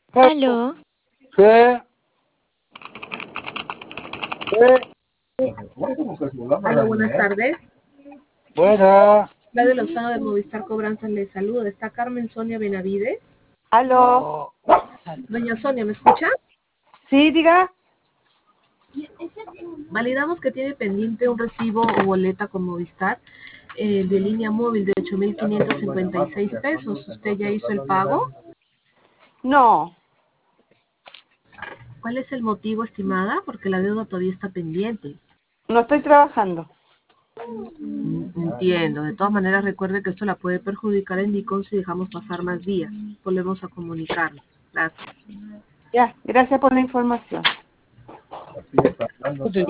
Aló, Sí, Aló, buenas tardes. buena. Radio Lozano de Movistar Cobranzas le saluda. Está Carmen Sonia Benavides. Aló. Doña Sonia, ¿me escucha? Sí, diga. Validamos que tiene pendiente un recibo o boleta con Movistar de línea móvil de 8.556 pesos. ¿Usted ya hizo el pago? No, ¿Cuál es el motivo, estimada? Porque la deuda todavía está pendiente. no estoy trabajando. Entiendo. De todas maneras, recuerde que esto la puede perjudicar en Nikon si dejamos pasar más días. Volvemos a comunicarnos. Gracias. Ya, gracias por la información.